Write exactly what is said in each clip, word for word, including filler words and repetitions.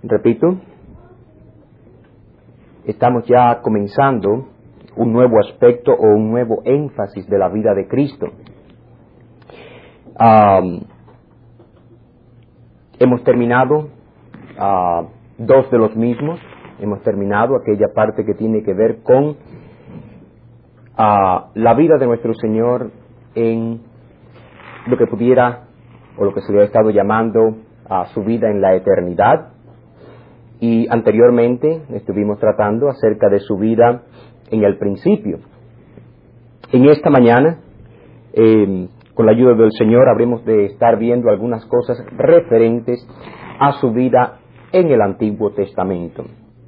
Repito, estamos ya comenzando un nuevo aspecto o un nuevo énfasis de la vida de Cristo. Um, hemos terminado uh, dos de los mismos. Hemos terminado aquella parte que tiene que ver con uh, la vida de nuestro Señor en lo que pudiera, o lo que se le ha estado llamando a uh, su vida en la eternidad. Y anteriormente estuvimos tratando acerca de su vida en el principio. En esta mañana, eh, con la ayuda del Señor, habremos de estar viendo algunas cosas referentes a su vida en el Antiguo Testamento.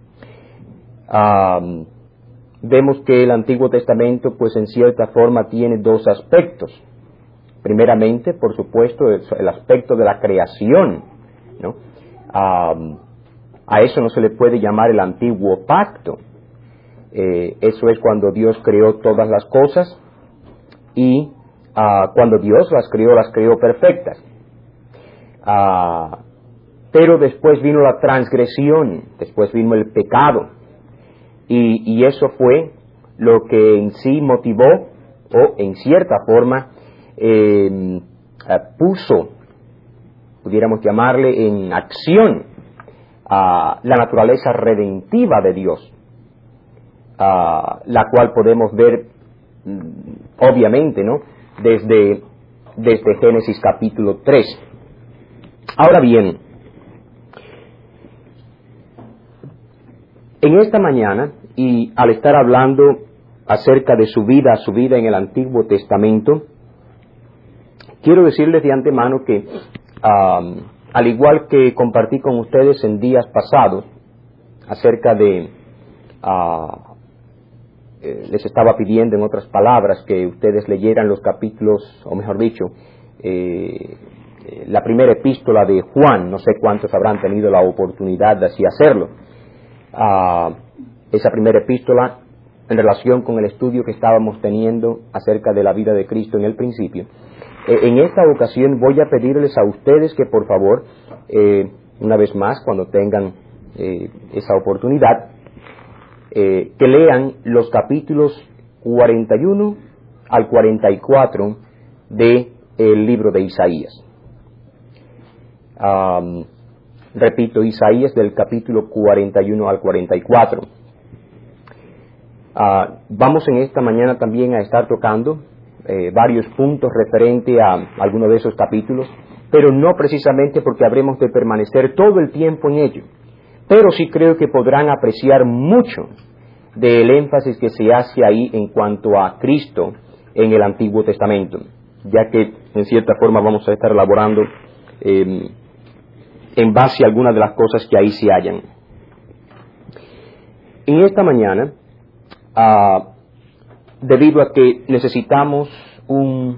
Um, vemos que el Antiguo Testamento, pues en cierta forma, tiene dos aspectos. Primeramente, por supuesto, el, el aspecto de la creación, ¿no? Um, A eso no se le puede llamar el antiguo pacto. Eh, eso es cuando Dios creó todas las cosas y uh, cuando Dios las creó, las creó perfectas. Uh, pero después vino la transgresión, después vino el pecado. Y, y eso fue lo que en sí motivó, o en cierta forma, eh, uh, puso, pudiéramos llamarle, en acción Uh, la naturaleza redentiva de Dios, uh, la cual podemos ver mm, obviamente, ¿no? Desde, desde Génesis capítulo tres. Ahora bien, en esta mañana, y al estar hablando acerca de su vida, su vida en el Antiguo Testamento, quiero decirles de antemano que um, al igual que compartí con ustedes en días pasados acerca de, uh, eh, les estaba pidiendo en otras palabras que ustedes leyeran los capítulos, o mejor dicho, eh, eh, la primera epístola de Juan. No sé cuántos habrán tenido la oportunidad de así hacerlo. Uh, esa primera epístola en relación con el estudio que estábamos teniendo acerca de la vida de Cristo en el principio. En esta ocasión voy a pedirles a ustedes que por favor, eh, una vez más, cuando tengan eh, esa oportunidad, eh, que lean los capítulos cuarenta y uno al cuarenta y cuatro del libro de Isaías. Um, repito, Isaías del capítulo cuarenta y uno al cuarenta y cuatro. Uh, vamos en esta mañana también a estar tocando Eh, varios puntos referente a alguno de esos capítulos, pero no precisamente porque habremos de permanecer todo el tiempo en ello, pero sí creo que podrán apreciar mucho del énfasis que se hace ahí en cuanto a Cristo en el Antiguo Testamento, ya que en cierta forma vamos a estar elaborando eh, en base a algunas de las cosas que ahí se hallan. En esta mañana, uh, debido a que necesitamos un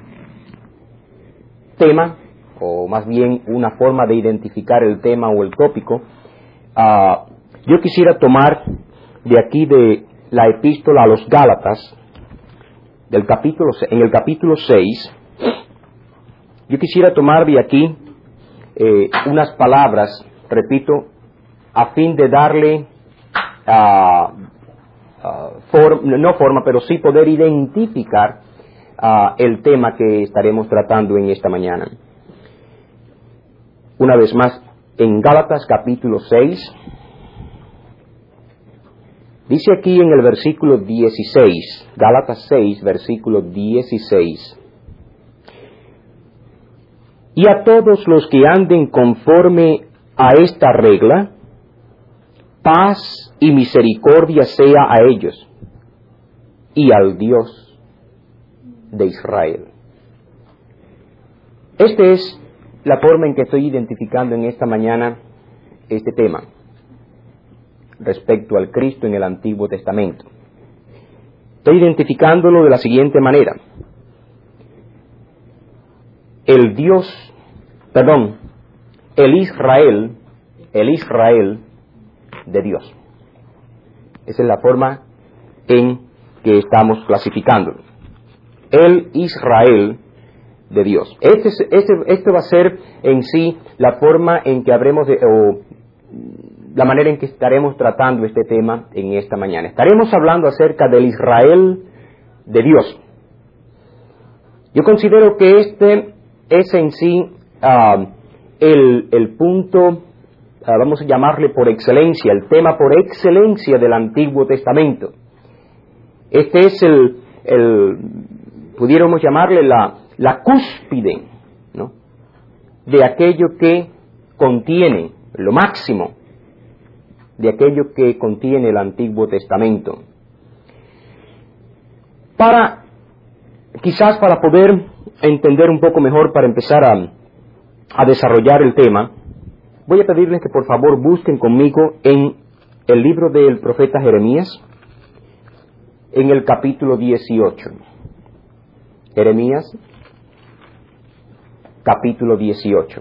tema, o más bien una forma de identificar el tema o el tópico, uh, yo quisiera tomar de aquí de la epístola a los Gálatas, del capítulo, en el capítulo seis, yo quisiera tomar de aquí eh, unas palabras, repito, a fin de darle uh, Uh, for, no forma, pero sí poder identificar uh, el tema que estaremos tratando en esta mañana. Una vez más, en Gálatas capítulo seis, dice aquí en el versículo dieciséis, Gálatas seis, versículo dieciséis, y a todos los que anden conforme a esta regla, paz y misericordia sea a ellos y al Dios de Israel. Esta es la forma en que estoy identificando en esta mañana este tema respecto al Cristo en el Antiguo Testamento. Estoy identificándolo de la siguiente manera. El Dios, perdón, el Israel, el Israel de Dios. Esa es la forma en que estamos clasificándolo. El Israel de Dios. Este, este, este va a ser en sí la forma en que habremos de, o la manera en que estaremos tratando este tema en esta mañana. Estaremos hablando acerca del Israel de Dios. Yo considero que este es en sí uh, el, el punto, uh, vamos a llamarle por excelencia, el tema por excelencia del Antiguo Testamento. Este es el, el pudiéramos llamarle la, la cúspide, ¿no?, de aquello que contiene, lo máximo de aquello que contiene el Antiguo Testamento. Para, quizás para poder entender un poco mejor, para empezar a, a desarrollar el tema, voy a pedirles que por favor busquen conmigo en el libro del profeta Jeremías, en el capítulo dieciocho. Jeremías, capítulo dieciocho.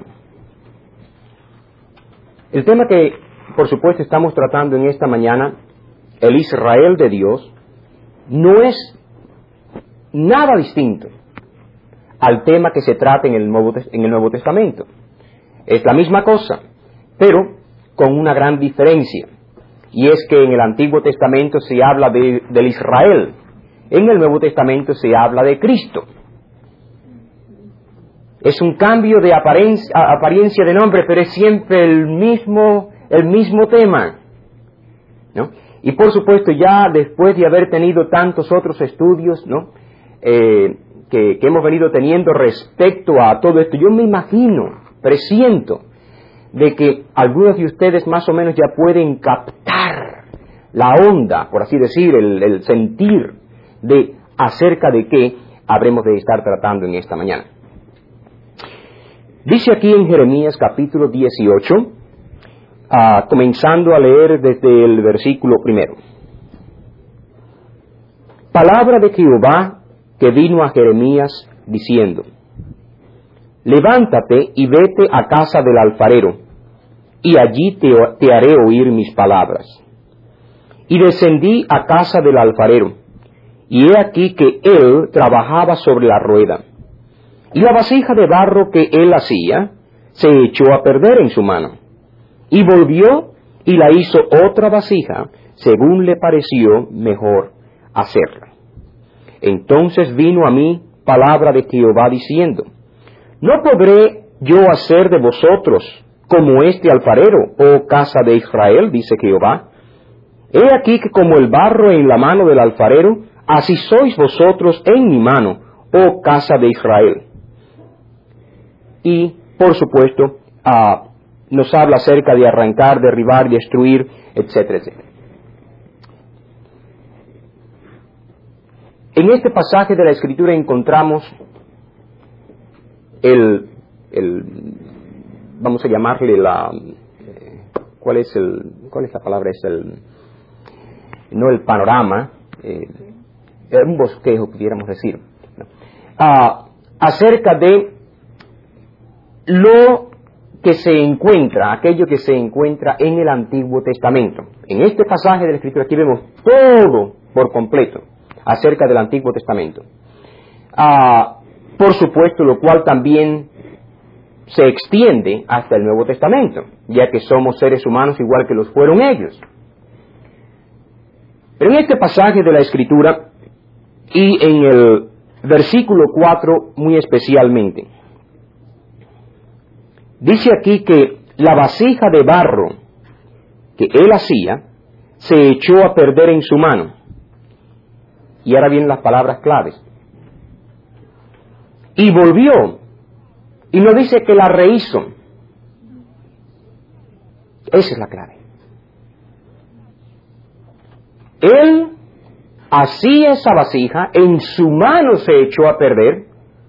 El tema que, por supuesto, estamos tratando en esta mañana, el Israel de Dios, no es nada distinto al tema que se trata en el Nuevo, en el Nuevo Testamento. Es la misma cosa, pero con una gran diferencia. Y es que en el Antiguo Testamento se habla de, del Israel. En el Nuevo Testamento se habla de Cristo. Es un cambio de apariencia, apariencia de nombre, pero es siempre el mismo, el mismo tema, ¿no? Y por supuesto, ya después de haber tenido tantos otros estudios, ¿no?, eh, que, que hemos venido teniendo respecto a todo esto, yo me imagino, presiento, de que algunos de ustedes más o menos ya pueden captar la onda, por así decir, el, el sentir de acerca de qué habremos de estar tratando en esta mañana. Dice aquí en Jeremías capítulo dieciocho, uh, comenzando a leer desde el versículo primero. Palabra de Jehová que vino a Jeremías diciendo: levántate y vete a casa del alfarero, y allí te, te haré oír mis palabras. Y descendí a casa del alfarero, y he aquí que él trabajaba sobre la rueda. Y la vasija de barro que él hacía se echó a perder en su mano. Y volvió y la hizo otra vasija, según le pareció mejor hacerla. Entonces vino a mí palabra de Jehová diciendo: ¿no podré yo hacer de vosotros como este alfarero, oh casa de Israel? Dice Jehová. He aquí que como el barro en la mano del alfarero, así sois vosotros en mi mano, oh casa de Israel. Y, por supuesto, uh, nos habla acerca de arrancar, derribar, destruir, etcétera, etcétera. En este pasaje de la Escritura encontramos el, el vamos a llamarle la, eh, ¿cuál es el, cuál es la palabra? Es el, no el panorama, eh, un bosquejo, pudiéramos decir, ¿no? uh, acerca de lo que se encuentra, aquello que se encuentra en el Antiguo Testamento. En este pasaje de la Escritura aquí vemos todo por completo acerca del Antiguo Testamento. Ah, por supuesto, lo cual también se extiende hasta el Nuevo Testamento, ya que somos seres humanos igual que los fueron ellos. Pero en este pasaje de la Escritura, y en el versículo cuatro muy especialmente, dice aquí que la vasija de barro que él hacía se echó a perder en su mano. Y ahora vienen las palabras claves. Y volvió, y no dice que la rehizo. Esa es la clave. Él hacía esa vasija, en su mano se echó a perder,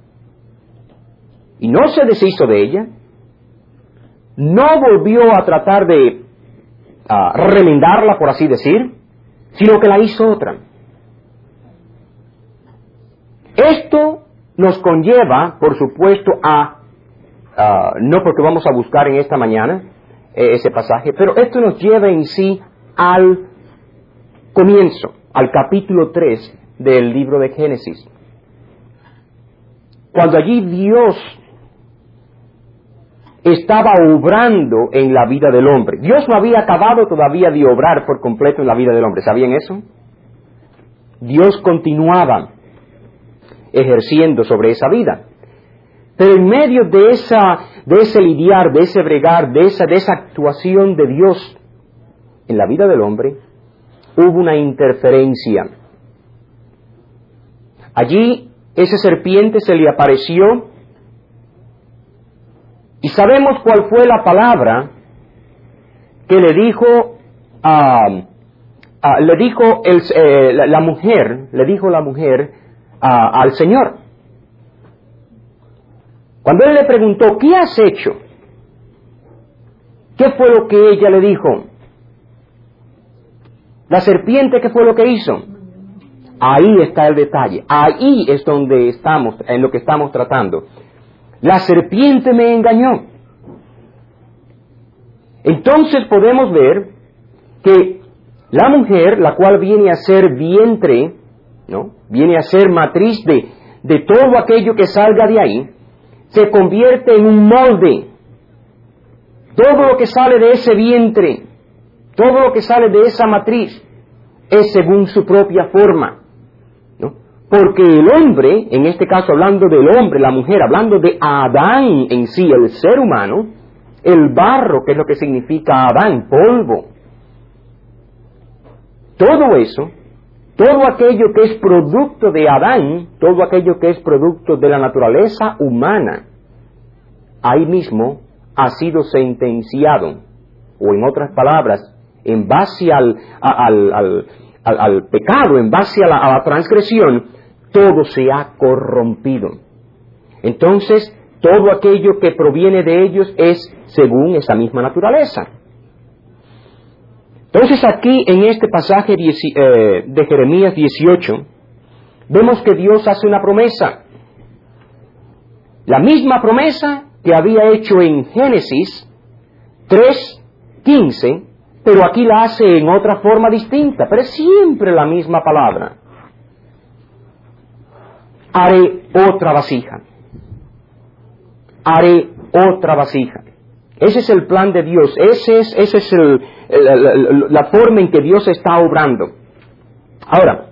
y no se deshizo de ella. No volvió a tratar de uh, remendarla, por así decir, sino que la hizo otra. Esto nos conlleva, por supuesto, a, uh, no porque vamos a buscar en esta mañana eh, ese pasaje, pero esto nos lleva en sí al comienzo, al capítulo tres del libro de Génesis. Cuando allí Dios estaba obrando en la vida del hombre. Dios no había acabado todavía de obrar por completo en la vida del hombre. ¿Sabían eso? Dios continuaba ejerciendo sobre esa vida. Pero en medio de esa, de ese lidiar, de ese bregar, de esa, de esa actuación de Dios en la vida del hombre, hubo una interferencia. Allí esa serpiente se le apareció y sabemos cuál fue la palabra que le dijo a, a le dijo el, eh, la, la mujer, le dijo la mujer a, al Señor. Cuando él le preguntó, ¿qué has hecho? ¿Qué fue lo que ella le dijo? La serpiente, ¿qué fue lo que hizo? Ahí está el detalle. Ahí es donde estamos, en lo que estamos tratando. La serpiente me engañó. Entonces podemos ver que la mujer, la cual viene a ser vientre, ¿no? Viene a ser matriz de, de todo aquello que salga de ahí, se convierte en un molde. Todo lo que sale de ese vientre, todo lo que sale de esa matriz, es según su propia forma, ¿no? Porque el hombre, en este caso hablando del hombre, la mujer, hablando de Adán en sí, el ser humano, el barro, que es lo que significa Adán, polvo, todo eso, todo aquello que es producto de Adán, todo aquello que es producto de la naturaleza humana, ahí mismo ha sido sentenciado, o en otras palabras, en base al, al, al, al, al pecado, en base a la, a la transgresión, todo se ha corrompido. Entonces, todo aquello que proviene de ellos es según esa misma naturaleza. Entonces aquí en este pasaje de Jeremías dieciocho, vemos que Dios hace una promesa. La misma promesa que había hecho en Génesis tres quince, pero aquí la hace en otra forma distinta, pero es siempre la misma palabra. Haré otra vasija. Haré otra vasija. Ese es el plan de Dios, ese es, ese es el, el, la forma en que Dios está obrando. Ahora,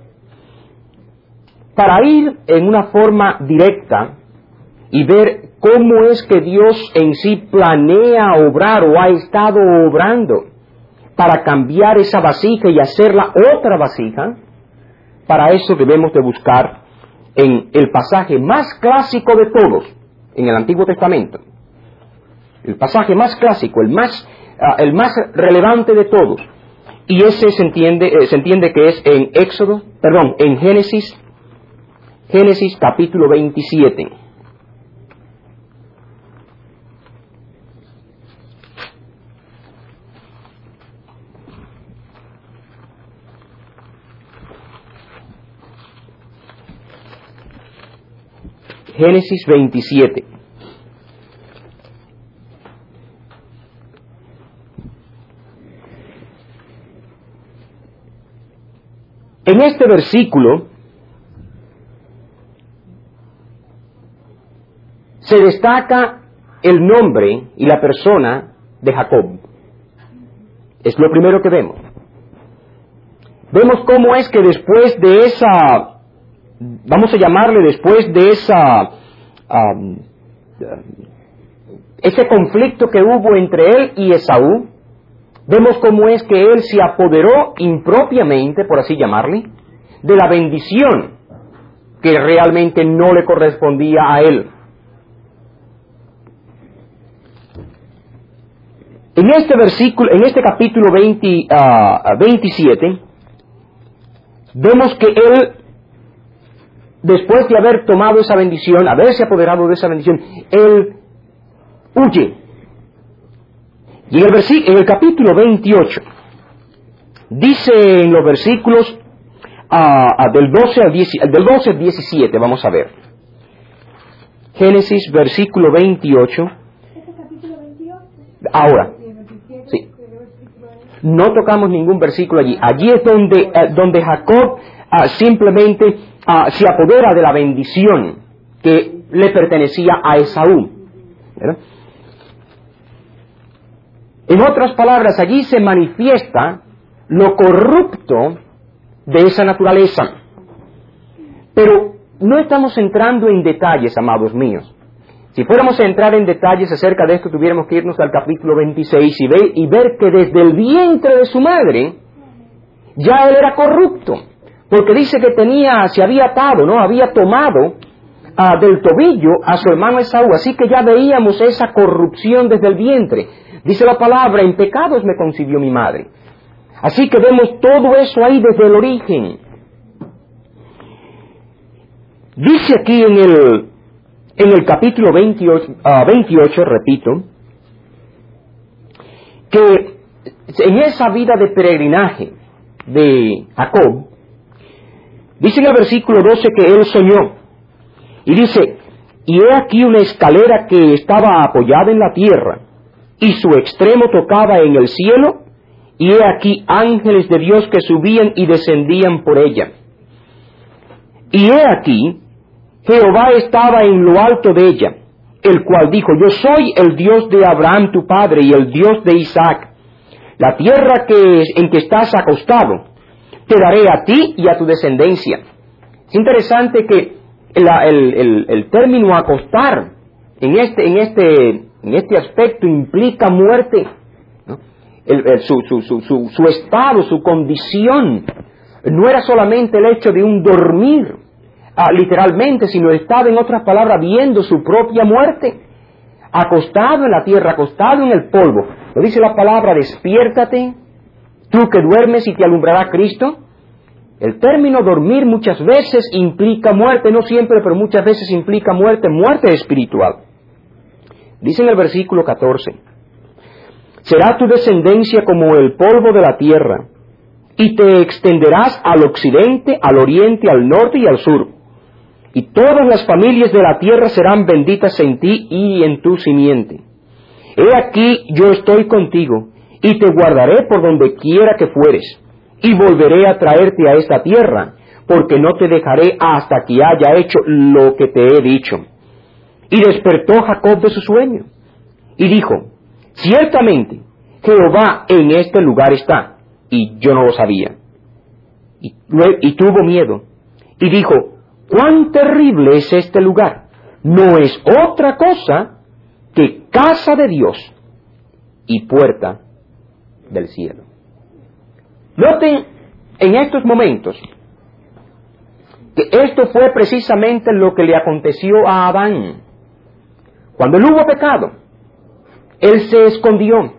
para ir en una forma directa y ver cómo es que Dios en sí planea obrar o ha estado obrando para cambiar esa vasija y hacerla otra vasija, para eso debemos de buscar en el pasaje más clásico de todos, en el Antiguo Testamento. El pasaje más clásico, el más, uh, el más relevante de todos. Y ese se entiende, eh, se entiende que es en Éxodo, perdón, en Génesis, Génesis capítulo veintisiete. Génesis veintisiete. En este versículo se destaca el nombre y la persona de Jacob. Es lo primero que vemos. Vemos cómo es que después de esa, vamos a llamarle después de esa, um, ese conflicto que hubo entre él y Esaú, vemos cómo es que él se apoderó impropiamente, por así llamarle, de la bendición que realmente no le correspondía a él. En este versículo, en este capítulo veinte, uh, veintisiete, vemos que él, después de haber tomado esa bendición, haberse apoderado de esa bendición, él huye. Y en el, versículo, en el capítulo veintiocho, dice en los versículos uh, del, doce al diez, del doce al diecisiete, vamos a ver. Génesis, versículo veintiocho. ¿Este capítulo veintiocho? Ahora. Sí. No tocamos ningún versículo allí. Allí es donde, uh, donde Jacob uh, simplemente uh, se apodera de la bendición que le pertenecía a Esaú, ¿verdad? En otras palabras, allí se manifiesta lo corrupto de esa naturaleza. Pero no estamos entrando en detalles, amados míos. Si fuéramos a entrar en detalles acerca de esto, tuviéramos que irnos al capítulo veintiséis y ver, y ver que desde el vientre de su madre ya él era corrupto, porque dice que tenía, se había atado, ¿no? Había tomado uh, del tobillo a su hermano Esaú, así que ya veíamos esa corrupción desde el vientre. Dice la palabra, en pecados me concibió mi madre. Así que vemos todo eso ahí desde el origen. Dice aquí en el, en el capítulo veintiocho, uh, veintiocho, repito, que en esa vida de peregrinaje de Jacob, dice en el versículo doce que él soñó, y dice, y he aquí una escalera que estaba apoyada en la tierra, y su extremo tocaba en el cielo, y he aquí ángeles de Dios que subían y descendían por ella. Y he aquí, Jehová estaba en lo alto de ella, el cual dijo, yo soy el Dios de Abraham tu padre, y el Dios de Isaac. La tierra que, en que estás acostado, te daré a ti y a tu descendencia. Es interesante que la, el, el, el término acostar en este, en este, en este aspecto implica muerte, ¿no? el, el, su, su, su, su, su estado, su condición, no era solamente el hecho de un dormir, ah, literalmente, sino estaba, en otras palabras, viendo su propia muerte, acostado en la tierra, acostado en el polvo. Lo dice la palabra, despiértate, tú que duermes y te alumbrará Cristo. El término dormir muchas veces implica muerte, no siempre, pero muchas veces implica muerte, muerte espiritual. Dice en el versículo catorce, será tu descendencia como el polvo de la tierra, y te extenderás al occidente, al oriente, al norte y al sur. Y todas las familias de la tierra serán benditas en ti y en tu simiente. He aquí yo estoy contigo, y te guardaré por donde quiera que fueres, y volveré a traerte a esta tierra, porque no te dejaré hasta que haya hecho lo que te he dicho. Y despertó Jacob de su sueño, y dijo, ciertamente, Jehová en este lugar está, y yo no lo sabía. Y, y tuvo miedo, y dijo, cuán terrible es este lugar, no es otra cosa que casa de Dios y puerta del cielo. Noten en estos momentos que esto fue precisamente lo que le aconteció a Adán. Cuando él hubo pecado, él se escondió.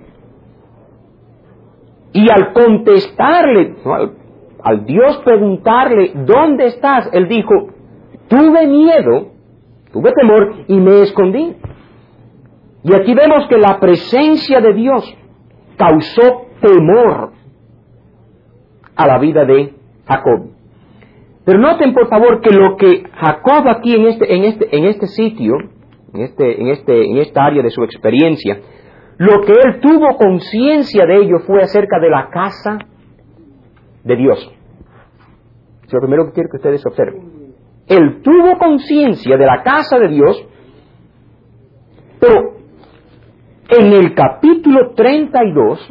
Y al contestarle, al, al Dios preguntarle, ¿dónde estás? Él dijo, tuve miedo, tuve temor y me escondí. Y aquí vemos que la presencia de Dios causó temor a la vida de Jacob. Pero noten por favor que lo que Jacob aquí en este, en este, en este sitio, en este, en este, en esta área de su experiencia, lo que él tuvo conciencia de ello fue acerca de la casa de Dios. Es lo primero que quiero que ustedes observen. Él tuvo conciencia de la casa de Dios, pero en el capítulo treinta y dos,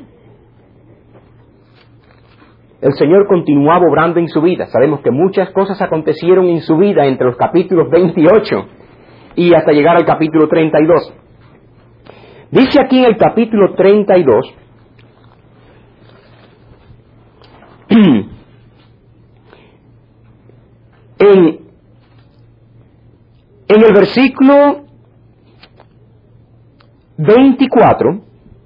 el Señor continuaba obrando en su vida. Sabemos que muchas cosas acontecieron en su vida entre los capítulos veintiocho y hasta llegar al capítulo treinta y dos. Dice aquí en el capítulo treinta y dos, en, en el versículo veinticuatro,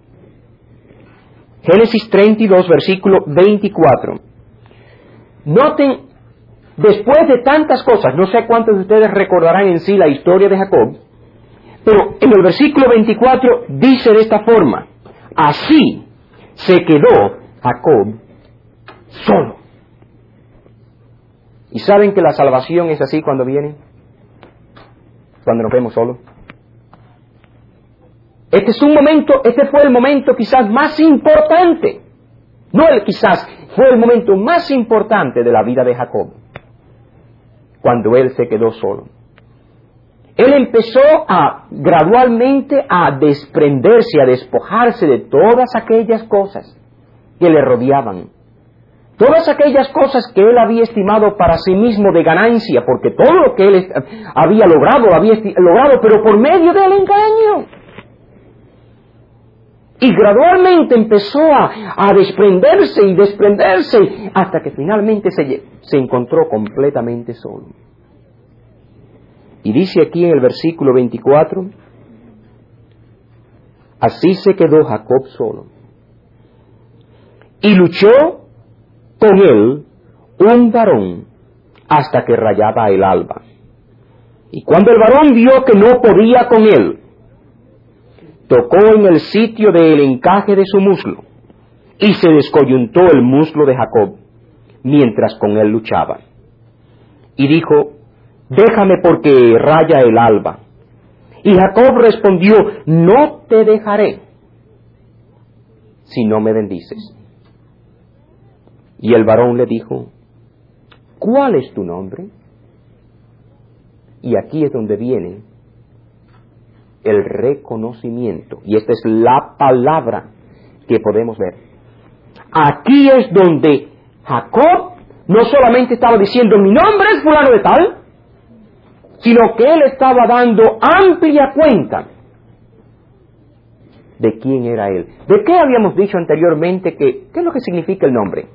Génesis treinta y dos, versículo veinticuatro. Noten, después de tantas cosas, no sé cuántos de ustedes recordarán en sí la historia de Jacob, pero en el versículo veinticuatro dice de esta forma, así se quedó Jacob solo. ¿Y saben que la salvación es así cuando viene? Cuando nos vemos solos. Este es un momento, este fue el momento quizás más importante, no el quizás, fue el momento más importante de la vida de Jacob, cuando él se quedó solo. él empezó a gradualmente a desprenderse, a despojarse de todas aquellas cosas que le rodeaban. Todas aquellas cosas que él había estimado para sí mismo de ganancia, porque todo lo que él había logrado, lo había logrado, pero por medio del engaño. Y gradualmente empezó a, a desprenderse y desprenderse, hasta que finalmente se, se encontró completamente solo. Y dice aquí en el versículo veinticuatro, así se quedó Jacob solo. Y luchó con él un varón hasta que rayaba el alba. Y cuando el varón vio que no podía con él, tocó en el sitio del encaje de su muslo, y se descoyuntó el muslo de Jacob, mientras con él luchaba. Y dijo, déjame porque raya el alba. Y Jacob respondió, no te dejaré, si no me bendices. Y el varón le dijo, ¿cuál es tu nombre? Y aquí es donde viene el reconocimiento. Y esta es la palabra que podemos ver. Aquí es donde Jacob no solamente estaba diciendo, mi nombre es fulano de tal, sino que él estaba dando amplia cuenta de quién era él. ¿De qué habíamos dicho anteriormente? Que, ¿qué es lo que significa el nombre?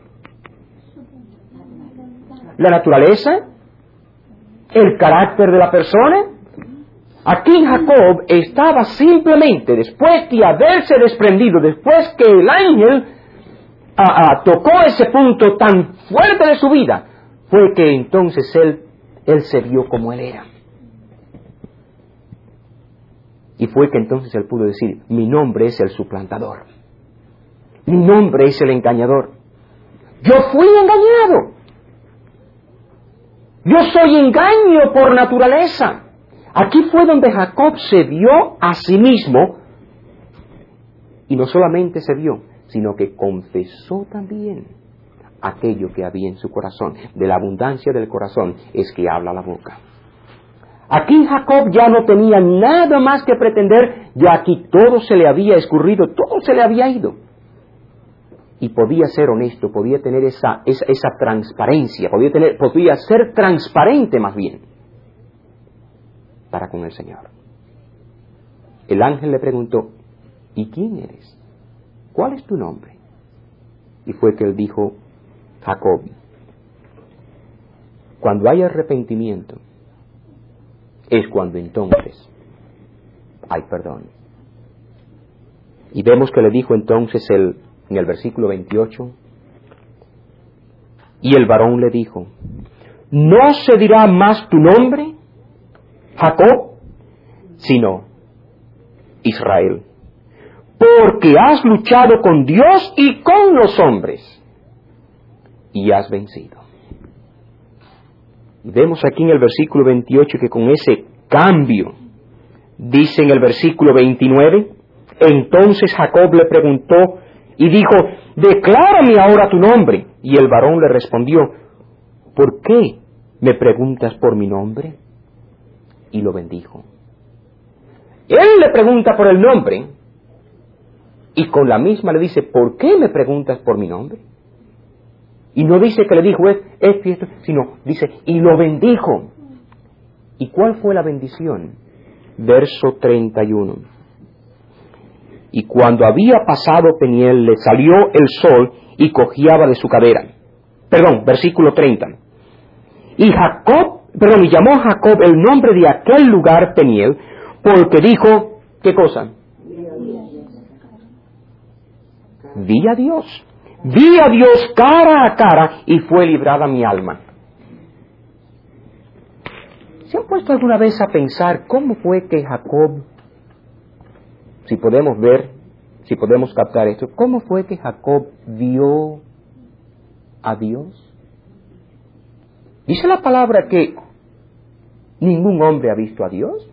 La naturaleza, el carácter de la persona. Aquí Jacob estaba simplemente, después de haberse desprendido, después que el ángel a, a, tocó ese punto tan fuerte de su vida, fue que entonces él, él se vio como él era. Y fue que entonces él pudo decir, mi nombre es el suplantador, mi nombre es el engañador, yo fui engañado, yo soy engaño por naturaleza. Aquí fue donde Jacob se vio a sí mismo, y no solamente se vio, sino que confesó también aquello que había en su corazón. De la abundancia del corazón es que habla la boca. Aquí Jacob ya no tenía nada más que pretender, ya aquí todo se le había escurrido, todo se le había ido. Y podía ser honesto, podía tener esa, esa, esa transparencia, podía, tener, podía ser transparente más bien para con el Señor. El ángel le preguntó, ¿y quién eres? ¿Cuál es tu nombre? Y fue que él dijo, Jacob. Cuando hay arrepentimiento, es cuando entonces hay perdón. Y vemos que le dijo entonces el, en el versículo veintiocho, y el varón le dijo, ¿no se dirá más tu nombre, Jacob, sino Israel? Porque has luchado con Dios y con los hombres, y has vencido. Y vemos aquí en el versículo veintiocho que con ese cambio, dice en el versículo veintinueve, entonces Jacob le preguntó y dijo, declárame ahora tu nombre. Y el varón le respondió, ¿por qué me preguntas por mi nombre? Y lo bendijo. Él le pregunta por el nombre, y con la misma le dice, ¿por qué me preguntas por mi nombre? Y no dice que le dijo esto, esto y esto, sino dice, y lo bendijo. ¿Y cuál fue la bendición? Verso treinta y uno. Y cuando había pasado Peniel, le salió el sol y cojeaba de su cadera. Perdón, versículo treinta. Y Jacob, perdón, y llamó a Jacob el nombre de aquel lugar Peniel, porque dijo, ¿qué cosa? Vi a Dios. Vi a Dios cara a cara y fue librada mi alma. ¿Se han puesto alguna vez a pensar cómo fue que Jacob, si podemos ver, si podemos captar esto, cómo fue que Jacob vio a Dios? Dice la palabra que ningún hombre ha visto a Dios.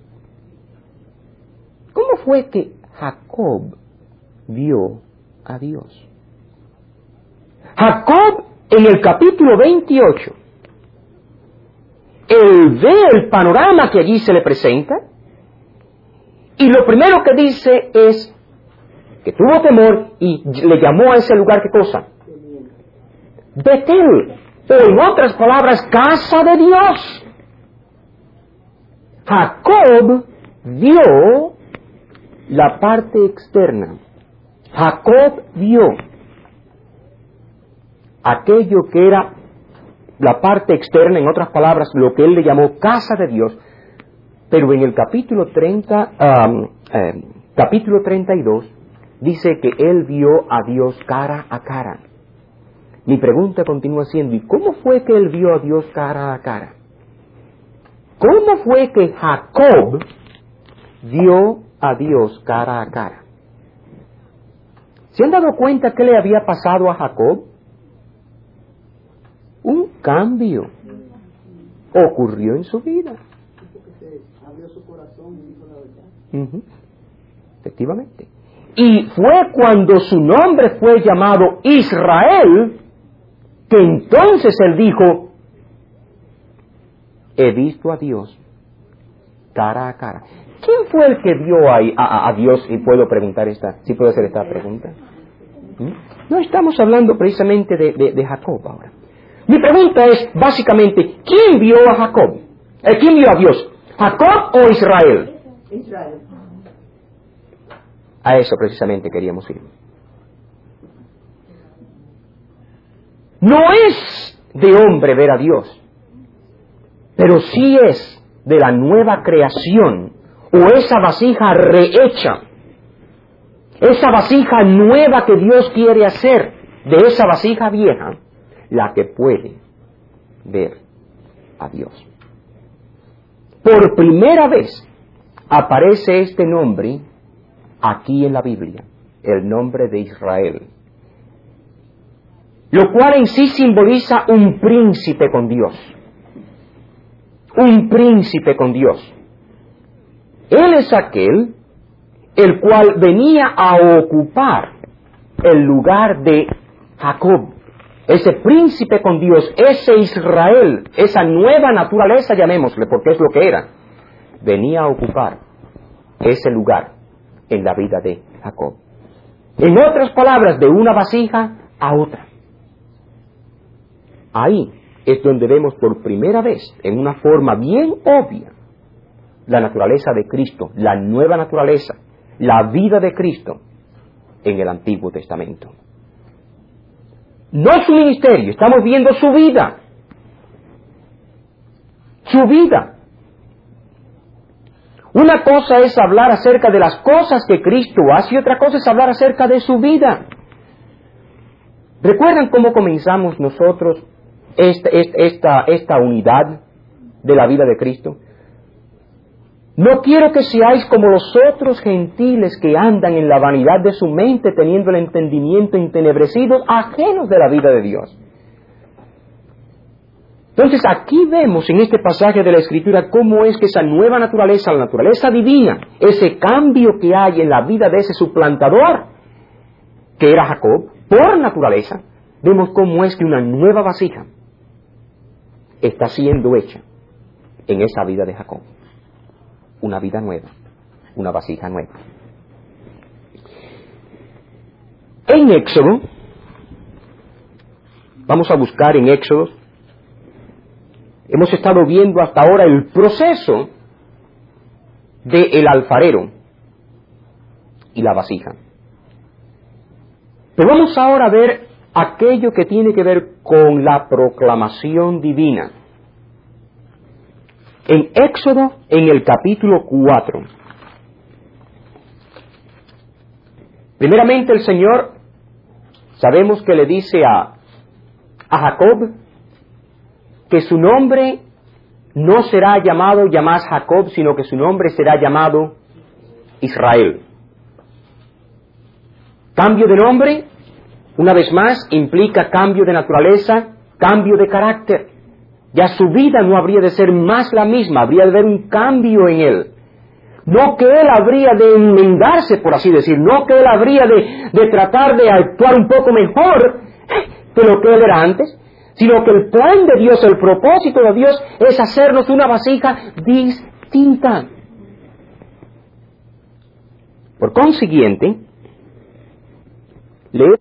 ¿Cómo fue que Jacob vio a Dios? Jacob, en el capítulo veintiocho, él ve el panorama que allí se le presenta, y lo primero que dice es que tuvo temor y le llamó a ese lugar, ¿qué cosa? Betel, o en otras palabras, casa de Dios. Jacob vio la parte externa. Jacob vio aquello que era la parte externa, en otras palabras, lo que él le llamó casa de Dios. Pero en el capítulo treinta, um, eh, capítulo treinta y dos, dice que él vio a Dios cara a cara. Mi pregunta continúa siendo, ¿y cómo fue que él vio a Dios cara a cara? ¿Cómo fue que Jacob vio a Dios cara a cara? ¿Se han dado cuenta qué le había pasado a Jacob? Un cambio ocurrió en su vida. Uh-huh. Efectivamente. Y fue cuando su nombre fue llamado Israel, que entonces él dijo, he visto a Dios cara a cara. ¿Quién fue el que vio a, a, a Dios? Y puedo preguntar esta, ¿sí puedo hacer esta pregunta? ¿Mm? No estamos hablando precisamente de, de, de Jacob ahora. Mi pregunta es, básicamente, ¿quién vio a Jacob? ¿Eh, ¿Quién vio a Dios? ¿Jacob o Israel? Israel. A eso precisamente queríamos ir. No es de hombre ver a Dios, pero sí es de la nueva creación, o esa vasija rehecha, esa vasija nueva que Dios quiere hacer, de esa vasija vieja, la que puede ver a Dios. Por primera vez aparece este nombre aquí en la Biblia, el nombre de Israel, lo cual en sí simboliza un príncipe con Dios, un príncipe con Dios. Él es aquel el cual venía a ocupar el lugar de Jacob, ese príncipe con Dios, ese Israel, esa nueva naturaleza, llamémosle, porque es lo que era, venía a ocupar ese lugar en la vida de Jacob. En otras palabras, de una vasija a otra. Ahí es donde vemos por primera vez, en una forma bien obvia, la naturaleza de Cristo, la nueva naturaleza, la vida de Cristo en el Antiguo Testamento. No su ministerio, estamos viendo su vida. Su vida. Una cosa es hablar acerca de las cosas que Cristo hace y otra cosa es hablar acerca de su vida. ¿Recuerdan cómo comenzamos nosotros esta, esta, esta unidad de la vida de Cristo? No quiero que seáis como los otros gentiles que andan en la vanidad de su mente, teniendo el entendimiento entenebrecido, ajenos de la vida de Dios. Entonces aquí vemos en este pasaje de la Escritura cómo es que esa nueva naturaleza, la naturaleza divina, ese cambio que hay en la vida de ese suplantador, que era Jacob, por naturaleza, vemos cómo es que una nueva vasija está siendo hecha en esa vida de Jacob. Una vida nueva, una vasija nueva. En Éxodo, vamos a buscar en Éxodo, hemos estado viendo hasta ahora el proceso del alfarero y la vasija. Pero vamos ahora a ver aquello que tiene que ver con la proclamación divina. En Éxodo, en el capítulo cuatro. Primeramente el Señor, sabemos que le dice a, a Jacob que su nombre no será llamado ya más Jacob, sino que su nombre será llamado Israel. Cambio de nombre, una vez más, implica cambio de naturaleza, cambio de carácter. Ya su vida no habría de ser más la misma, habría de haber un cambio en él. No que él habría de enmendarse, por así decir, no que él habría de, de tratar de actuar un poco mejor de lo que él era antes, sino que el plan de Dios, el propósito de Dios es hacernos una vasija distinta. Por consiguiente, le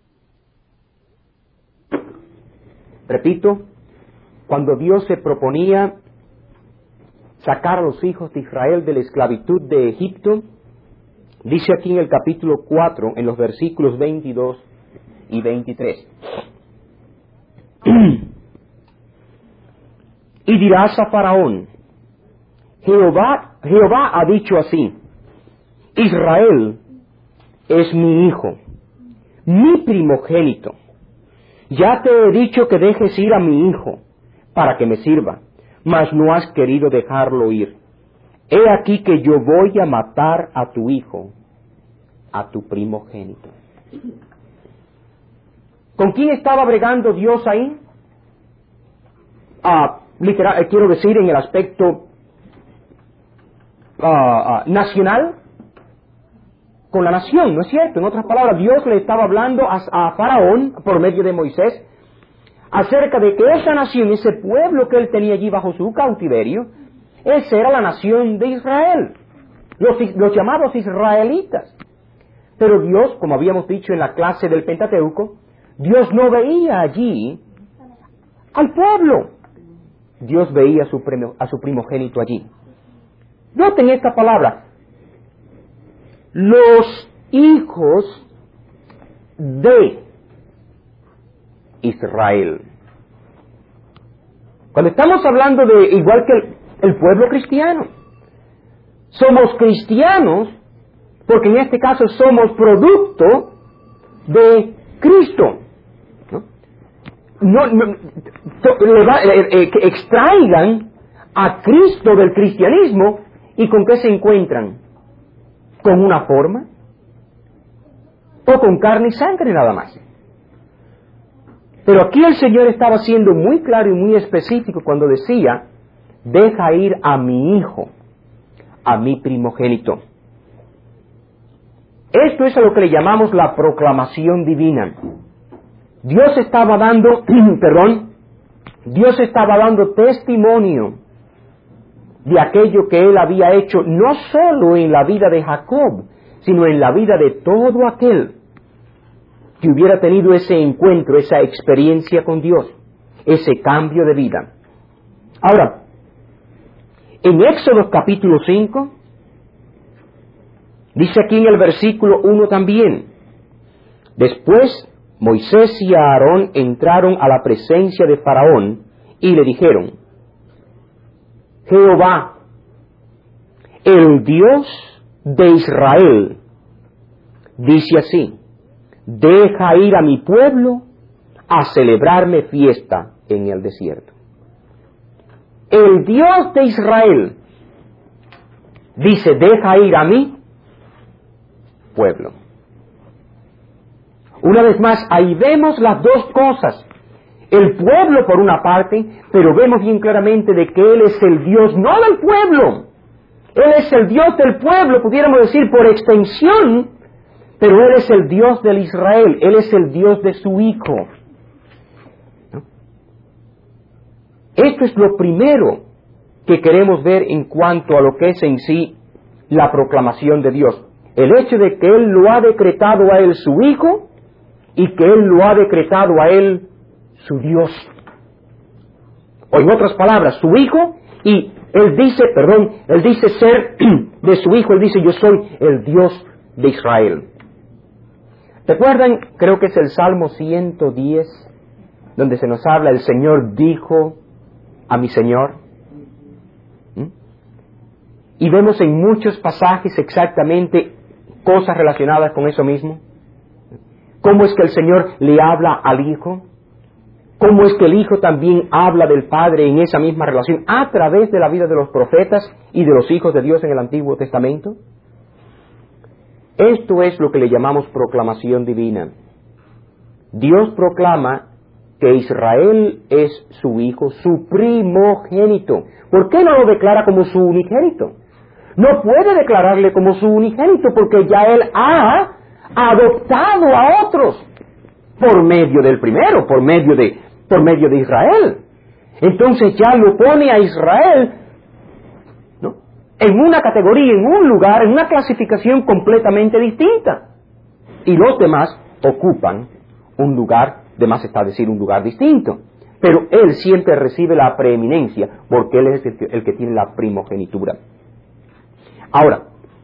repito, cuando Dios se proponía sacar a los hijos de Israel de la esclavitud de Egipto, dice aquí en el capítulo cuatro, en los versículos veintidós y veintitrés. Y dirás a Faraón, Jehová, Jehová ha dicho así, Israel es mi hijo, mi primogénito. Ya te he dicho que dejes ir a mi hijo, para que me sirva, mas no has querido dejarlo ir. He aquí que yo voy a matar a tu hijo, a tu primogénito. ¿Con quién estaba bregando Dios ahí? Ah, literal, eh, quiero decir en el aspecto ah, ah, nacional, con la nación, ¿no es cierto? En otras palabras, Dios le estaba hablando a, a Faraón, por medio de Moisés, acerca de que esa nación, ese pueblo que él tenía allí bajo su cautiverio, esa era la nación de Israel, los, los llamados israelitas. Pero Dios, como habíamos dicho en la clase del Pentateuco, Dios no veía allí al pueblo. Dios veía a su, primo, a su primogénito allí. Noten esta palabra. Los hijos de Israel. Cuando estamos hablando de, igual que el, el pueblo cristiano, somos cristianos porque en este caso somos producto de Cristo. ¿No? No, no, to, le va, eh, eh, que extraigan a Cristo del cristianismo, ¿y con qué se encuentran? ¿Con una forma? ¿O con carne y sangre nada más? Pero aquí el Señor estaba siendo muy claro y muy específico cuando decía, deja ir a mi hijo, a mi primogénito. Esto es a lo que le llamamos la proclamación divina. Dios estaba dando, perdón, Dios estaba dando testimonio de aquello que Él había hecho, no solo en la vida de Jacob, sino en la vida de todo aquel que hubiera tenido ese encuentro, esa experiencia con Dios, ese cambio de vida. Ahora, en Éxodo capítulo cinco, dice aquí en el versículo uno también, después Moisés y Aarón entraron a la presencia de Faraón y le dijeron, Jehová, el Dios de Israel, dice así, deja ir a mi pueblo a celebrarme fiesta en el desierto. El Dios de Israel dice, deja ir a mi pueblo. Una vez más, ahí vemos las dos cosas. El pueblo por una parte, pero vemos bien claramente de que Él es el Dios, no del pueblo. Él es el Dios del pueblo, pudiéramos decir por extensión, pero Él es el Dios del Israel, Él es el Dios de su Hijo. ¿No? Esto es lo primero que queremos ver en cuanto a lo que es en sí la proclamación de Dios. El hecho de que Él lo ha decretado a Él su Hijo y que Él lo ha decretado a Él su Dios. O en otras palabras, su Hijo, y Él dice, perdón, Él dice ser de su Hijo, Él dice yo soy el Dios de Israel. ¿Recuerdan? Creo que es el Salmo ciento diez, donde se nos habla, el Señor dijo a mi Señor. ¿Mm? Y vemos en muchos pasajes exactamente cosas relacionadas con eso mismo. ¿Cómo es que el Señor le habla al Hijo? ¿Cómo es que el Hijo también habla del Padre en esa misma relación a través de la vida de los profetas y de los hijos de Dios en el Antiguo Testamento? Esto es lo que le llamamos proclamación divina. Dios proclama que Israel es su hijo, su primogénito. ¿Por qué no lo declara como su unigénito? No puede declararle como su unigénito porque ya Él ha adoptado a otros por medio del primero, por medio de, por medio de Israel. Entonces ya lo pone a Israel, ¿no?, en una categoría, en un lugar, en una clasificación completamente distinta. Y los demás ocupan un lugar, de más está decir, un lugar distinto. Pero él siempre recibe la preeminencia, porque él es el que, el que tiene la primogenitura. Ahora,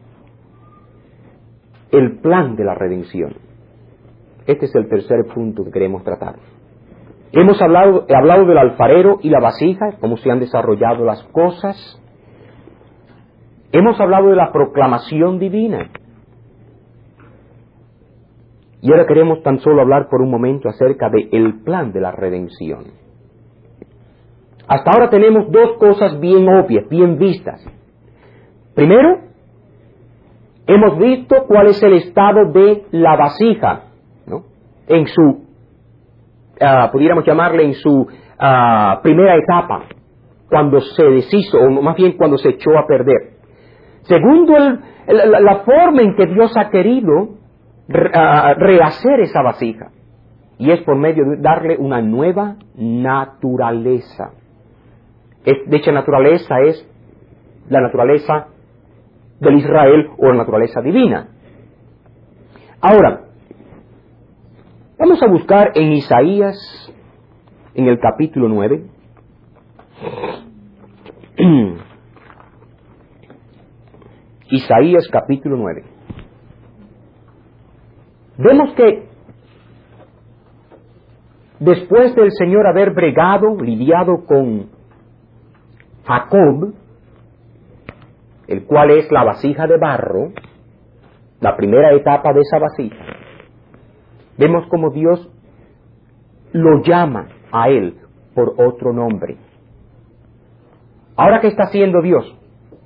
el plan de la redención. Este es el tercer punto que queremos tratar. Hemos hablado, he hablado del alfarero y la vasija, cómo se han desarrollado las cosas. Hemos hablado de la proclamación divina. Y ahora queremos tan solo hablar por un momento acerca del plan de la redención. Hasta ahora tenemos dos cosas bien obvias, bien vistas. Primero, hemos visto cuál es el estado de la vasija, ¿no?, en su, uh, pudiéramos llamarle en su uh, primera etapa, cuando se deshizo, o más bien cuando se echó a perder. Segundo, el, el, la, la forma en que Dios ha querido re, uh, rehacer esa vasija, y es por medio de darle una nueva naturaleza. Es, dicha naturaleza es la naturaleza del Israel o la naturaleza divina. Ahora, vamos a buscar en Isaías, en el capítulo nueve. Isaías capítulo nueve. Vemos que después del Señor haber bregado, lidiado con Jacob, el cual es la vasija de barro, la primera etapa de esa vasija, vemos como Dios lo llama a él por otro nombre. Ahora, ¿qué está haciendo Dios?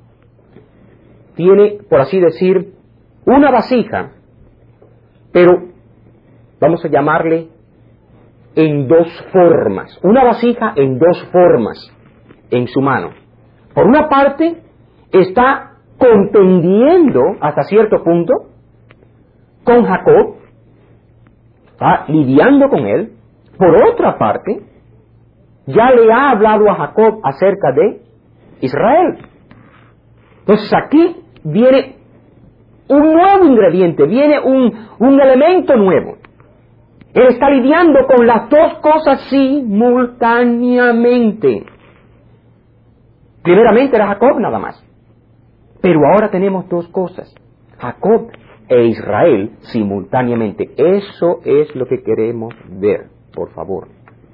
Tiene, por así decir, una vasija, pero vamos a llamarle en dos formas. Una vasija en dos formas en su mano. Por una parte, está contendiendo hasta cierto punto con Jacob, está lidiando con él. Por otra parte, ya le ha hablado a Jacob acerca de Israel. Entonces aquí viene un nuevo ingrediente, viene un, un elemento nuevo. Él está lidiando con las dos cosas simultáneamente. Primeramente era Jacob nada más. Pero ahora tenemos dos cosas, Jacob e Israel simultáneamente. Eso es lo que queremos ver, por favor.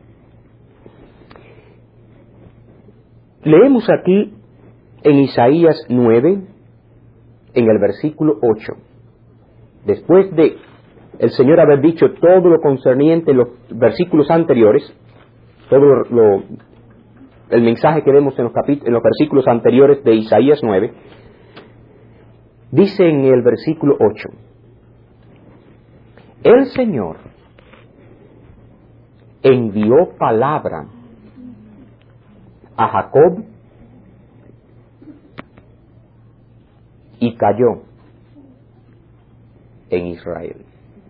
Leemos aquí en Isaías nueve, en el versículo ocho. Después de el Señor haber dicho todo lo concerniente en los versículos anteriores, todo lo, lo, el mensaje que vemos en los, capítulos, en los versículos anteriores de Isaías nueve, dice en el versículo ocho, el Señor envió palabra a Jacob y cayó en Israel.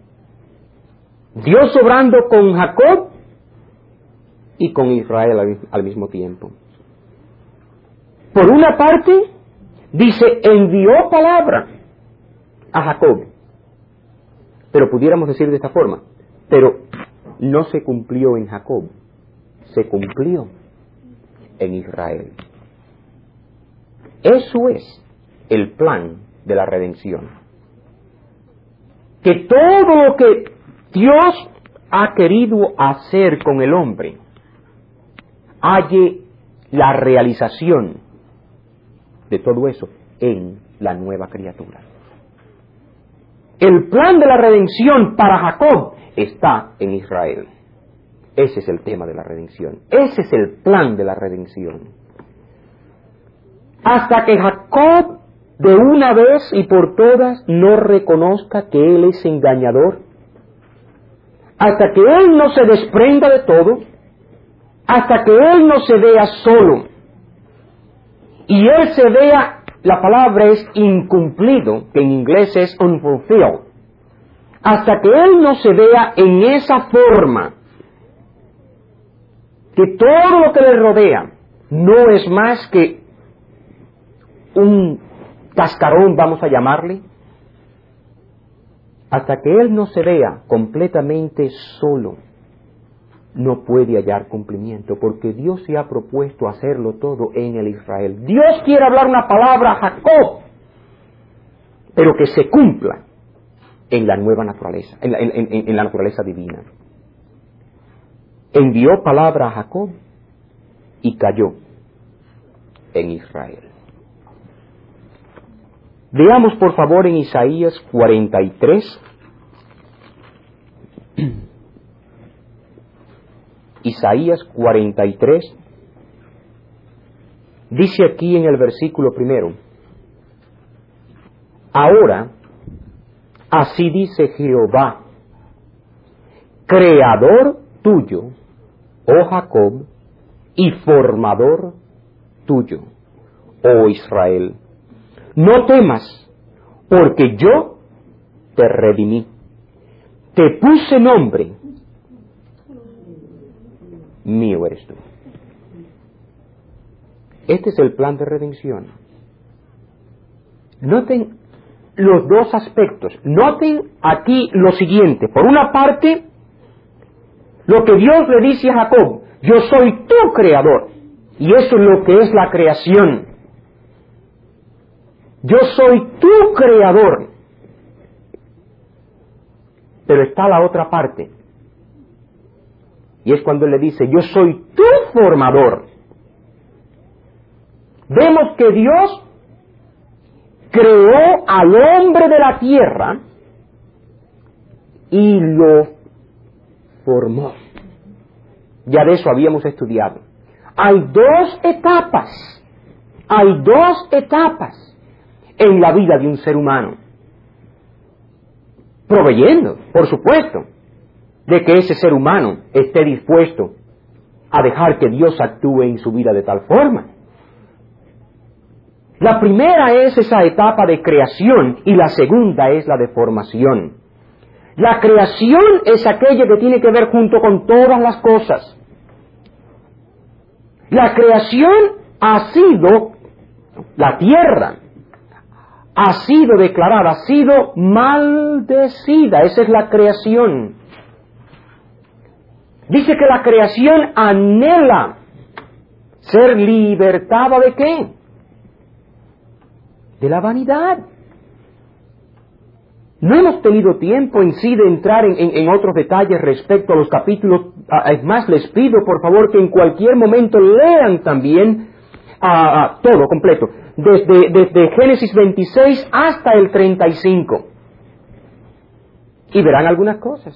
Dios obrando con Jacob y con Israel al, al mismo tiempo. Por una parte, dice, envió palabra a Jacob. Pero pudiéramos decir de esta forma, pero no se cumplió en Jacob, se cumplió en Israel. Eso es el plan de la redención. Que todo lo que Dios ha querido hacer con el hombre halle la realización de todo eso en la nueva criatura. El plan de la redención para Jacob está en Israel. Ese es el tema de la redención. Ese es el plan de la redención. Hasta que Jacob de una vez y por todas no reconozca que él es engañador, hasta que él no se desprenda de todo, hasta que él no se vea solo, y él se vea, la palabra es incumplido, que en inglés es unfulfilled, hasta que él no se vea en esa forma, que todo lo que le rodea no es más que un cascarón, vamos a llamarle, hasta que él no se vea completamente solo, no puede hallar cumplimiento, porque Dios se ha propuesto hacerlo todo en el Israel. Dios quiere hablar una palabra a Jacob, pero que se cumpla en la nueva naturaleza, en la, en, en, en la naturaleza divina. Envió palabra a Jacob y cayó en Israel. Veamos por favor en Isaías cuarenta y tres. Isaías cuarenta y tres. Dice aquí en el versículo primero: ahora, así dice Jehová, creador tuyo, oh Jacob, y formador tuyo, oh Israel. No temas, porque yo te redimí, te puse nombre, mío eres tú. Este es el plan de redención. Noten los dos aspectos. Noten aquí lo siguiente. Por una parte, lo que Dios le dice a Jacob: yo soy tu creador. Y eso es lo que es la creación. Yo soy tu creador. Pero está la otra parte. Y es cuando él le dice: yo soy tu formador. Vemos que Dios creó al hombre de la tierra y lo formó. Ya de eso habíamos estudiado. Hay dos etapas, hay dos etapas en la vida de un ser humano. Proveyendo, por supuesto, de que ese ser humano esté dispuesto a dejar que Dios actúe en su vida de tal forma. La primera es esa etapa de creación y la segunda es la de formación. La creación es aquello que tiene que ver junto con todas las cosas. La creación ha sido, la tierra ha sido declarada, ha sido maldecida. Esa es la creación. Dice que la creación anhela ser libertada ¿de qué? De la vanidad. No hemos tenido tiempo en sí de entrar en, en, en otros detalles respecto a los capítulos. Es más, les pido por favor que en cualquier momento lean también a, a, todo completo, desde, desde Génesis veintiséis hasta el treinta y cinco. Y verán algunas cosas.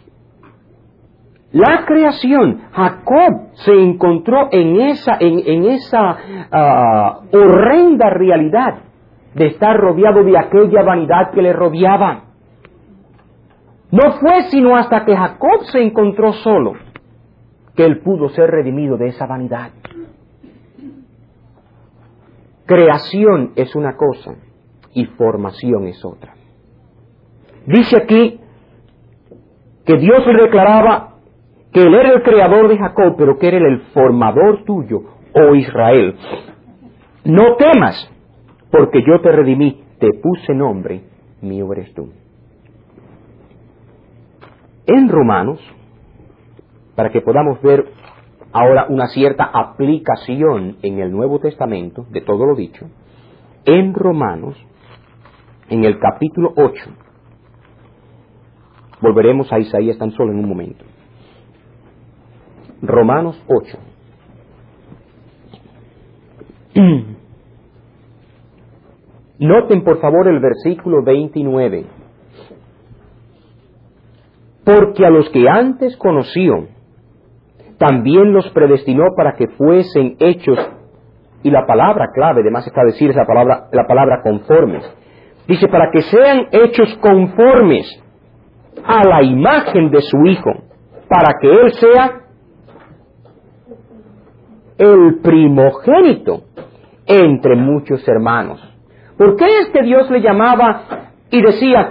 La creación, Jacob se encontró en esa, en, en esa uh, horrenda realidad de estar rodeado de aquella vanidad que le rodeaba. No fue sino hasta que Jacob se encontró solo que él pudo ser redimido de esa vanidad. Creación es una cosa y formación es otra. Dice aquí que Dios le declaraba que él era el creador de Jacob, pero que era el formador tuyo, oh Israel. No temas, porque yo te redimí, te puse nombre, mío eres tú. En Romanos, para que podamos ver ahora una cierta aplicación en el Nuevo Testamento de todo lo dicho, en Romanos, en el capítulo ocho, volveremos a Isaías tan solo en un momento. Romanos ocho. Noten por favor el versículo veintinueve. Porque a los que antes conoció, también los predestinó para que fuesen hechos, y la palabra clave, además está decir esa palabra, la palabra conformes. Dice, para que sean hechos conformes a la imagen de su Hijo, para que Él sea el primogénito entre muchos hermanos. ¿Por qué es que Dios le llamaba y decía,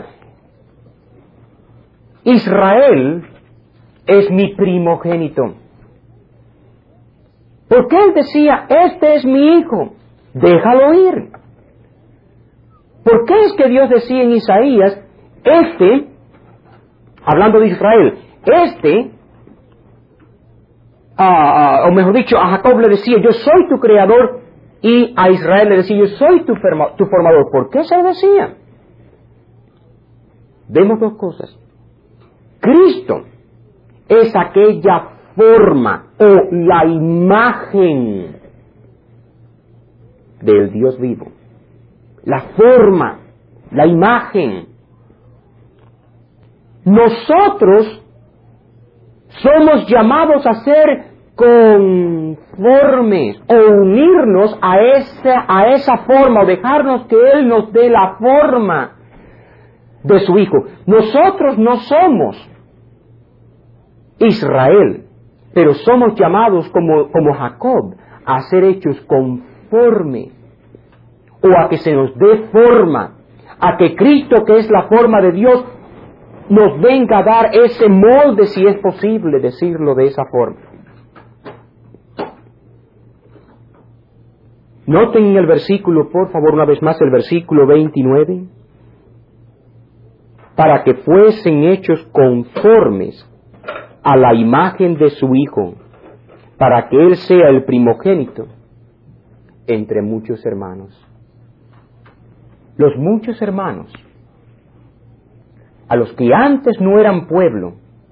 Israel es mi primogénito? ¿Por qué él decía, este es mi hijo, déjalo ir? ¿Por qué es que Dios decía en Isaías, este, hablando de Israel, este, ah, ah, o mejor dicho, a Jacob le decía, yo soy tu creador, y a Israel le decía, yo soy tu, ferma, tu formador? ¿Por qué se lo decía? Vemos dos cosas. Cristo es aquella forma o la imagen del Dios vivo. La forma, la imagen. Nosotros somos llamados a ser conformes o unirnos a esa, a esa forma o dejarnos que Él nos dé la forma de su Hijo. Nosotros no somos Israel, pero somos llamados como, como Jacob a ser hechos conforme o a que se nos dé forma, a que Cristo, que es la forma de Dios, nos venga a dar ese molde, si es posible decirlo de esa forma. Noten en el versículo, por favor, una vez más, el versículo veintinueve, para que fuesen hechos conformes a la imagen de su Hijo, para que Él sea el primogénito entre muchos hermanos. Los muchos hermanos, a los que antes no eran pueblo,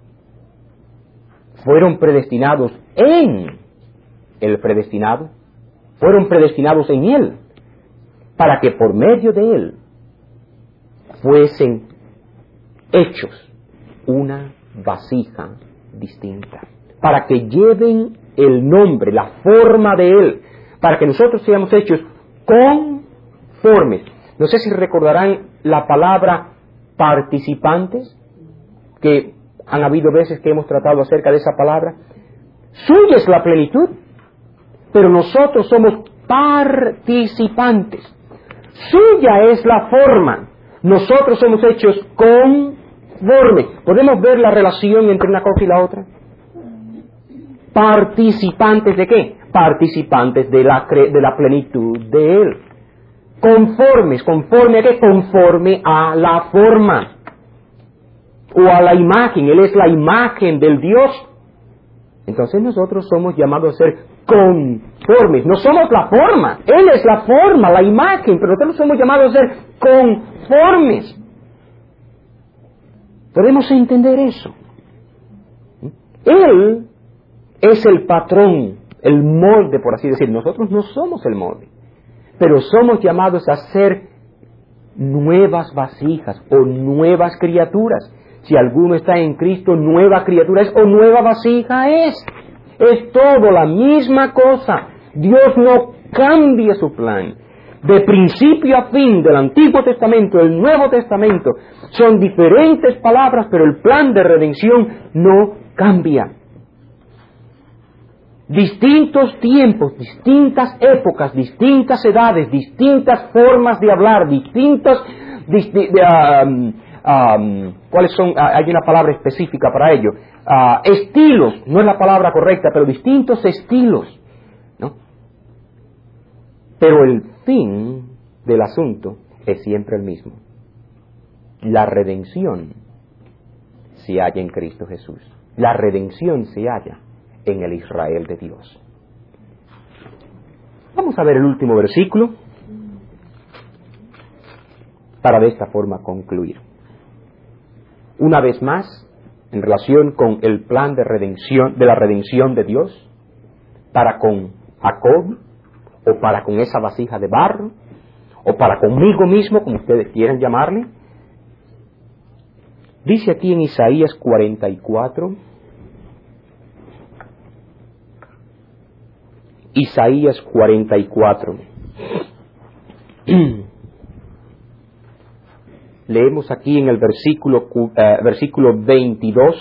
fueron predestinados en el predestinado, fueron predestinados en Él, para que por medio de Él fuesen hechos una vasija distinta, para que lleven el nombre, la forma de Él, para que nosotros seamos hechos conformes. No sé si recordarán la palabra participantes, que han habido veces que hemos tratado acerca de esa palabra. Suya es la plenitud, pero nosotros somos participantes. Suya es la forma, nosotros somos hechos conformes. ¿Podemos ver la relación entre una cosa y la otra? ¿Participantes de qué? Participantes de la, de la plenitud de Él. Conformes, ¿conforme a qué? Conforme a la forma o a la imagen. Él es la imagen del Dios. Entonces nosotros somos llamados a ser conformes. No somos la forma, Él es la forma, la imagen, pero nosotros somos llamados a ser conformes. ¿Podemos entender eso? Él es el patrón, el molde, por así decir. Nosotros no somos el molde, pero somos llamados a ser nuevas vasijas o nuevas criaturas. Si alguno está en Cristo, nueva criatura es o nueva vasija es. Es todo la misma cosa. Dios no cambia su plan. De principio a fin, del Antiguo Testamento, del Nuevo Testamento, son diferentes palabras, pero el plan de redención no cambia. Distintos tiempos, distintas épocas, distintas edades, distintas formas de hablar, distintas... Disti uh, um, ¿Cuáles son? Uh, hay una palabra específica para ello. Uh, estilos, no es la palabra correcta, pero distintos estilos, ¿no? Pero el fin del asunto es siempre el mismo. La redención se halla en Cristo Jesús. La redención se halla en el Israel de Dios. Vamos a ver el último versículo para de esta forma concluir. Una vez más, en relación con el plan de redención, de la redención de Dios, para con Jacob, o para con esa vasija de barro, o para conmigo mismo, como ustedes quieran llamarle. Dice aquí en Isaías cuarenta y cuatro, Isaías cuarenta y cuatro. Leemos aquí en el versículo, uh, versículo veintidós.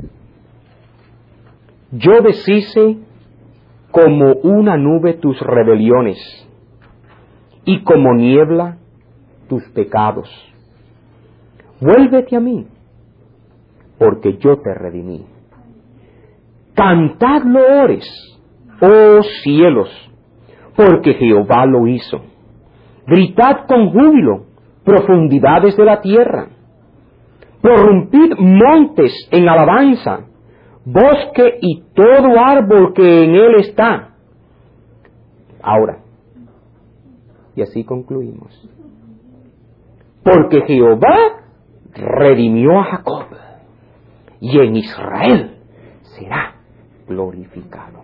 Yo deshice como una nube tus rebeliones y como niebla tus pecados. Vuélvete a mí, porque yo te redimí. Cantad loores oh cielos, porque Jehová lo hizo. Gritad con júbilo, profundidades de la tierra. Prorrumpid montes en alabanza, bosque y todo árbol que en él está. Ahora, y así concluimos. Porque Jehová redimió a Jacob, y en Israel será glorificado.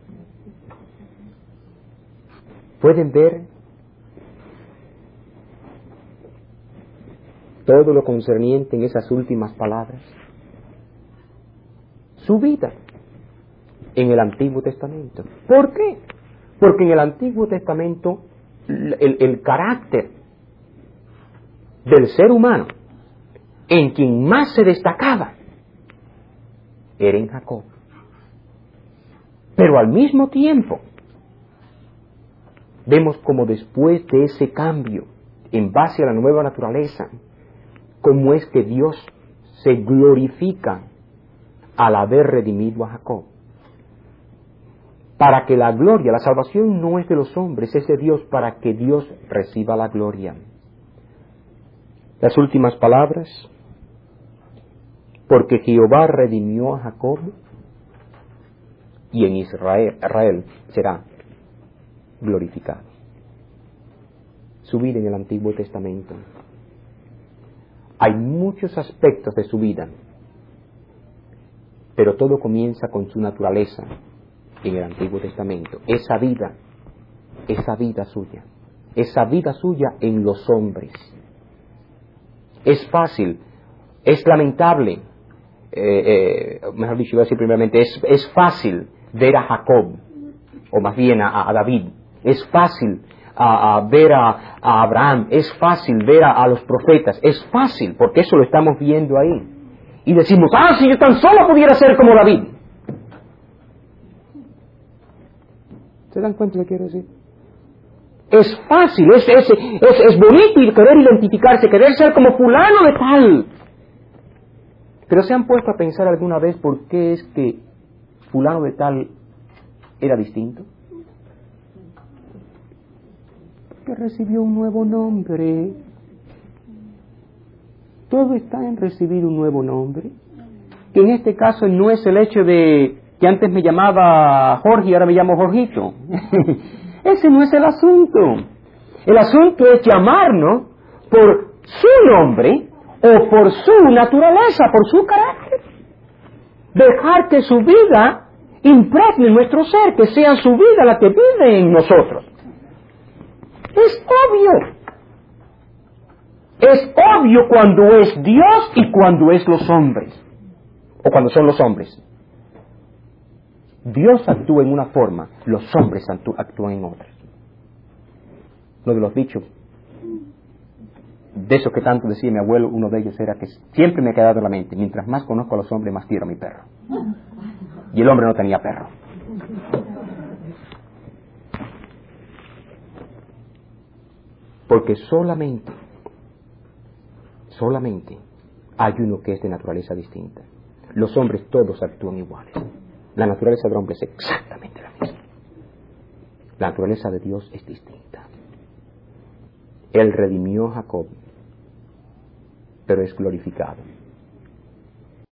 ¿Pueden ver todo lo concerniente en esas últimas palabras? Su vida en el Antiguo Testamento. ¿Por qué? Porque en el Antiguo Testamento el, el carácter del ser humano en quien más se destacaba era en Jacob. Pero al mismo tiempo vemos como después de ese cambio en base a la nueva naturaleza, cómo es que Dios se glorifica al haber redimido a Jacob. Para que la gloria, la salvación no es de los hombres, es de Dios, para que Dios reciba la gloria. Las últimas palabras, porque Jehová redimió a Jacob, y en Israel, Israel será glorificado. Su vida en el Antiguo Testamento. Hay muchos aspectos de su vida, pero todo comienza con su naturaleza en el Antiguo Testamento. Esa vida, esa vida suya, esa vida suya en los hombres. Es fácil, es lamentable, eh, eh, mejor dicho, iba a decir primeramente, es, es fácil ver a Jacob, o más bien a, a David. Es fácil a, a ver a, a Abraham, es fácil ver a, a los profetas, es fácil, porque eso lo estamos viendo ahí. Y decimos, ah, si yo tan solo pudiera ser como David. ¿Se dan cuenta de lo que quiero decir? Es fácil, es, es, es, es bonito querer identificarse, querer ser como fulano de tal. Pero ¿se han puesto a pensar alguna vez por qué es que fulano de tal era distinto? Que recibió un nuevo nombre. Todo está en recibir un nuevo nombre. Que en este caso no es el hecho de que antes me llamaba Jorge y ahora me llamo Jorgito. Ese no es el asunto. El asunto es llamarnos por su nombre o por su naturaleza, por su carácter. Dejar que su vida impregne nuestro ser, que sea su vida la que vive en nosotros. Es obvio. Es obvio cuando es Dios y cuando es los hombres. O cuando son los hombres. Dios actúa en una forma, los hombres actúan en otra. Uno de los dichos, de esos que tanto decía mi abuelo, uno de ellos era que siempre me ha quedado en la mente, mientras más conozco a los hombres, más tiro a mi perro. Y el hombre no tenía perro. Porque solamente, solamente hay uno que es de naturaleza distinta. Los hombres todos actúan iguales. La naturaleza del hombre es exactamente la misma. La naturaleza de Dios es distinta. Él redimió a Jacob, pero es glorificado.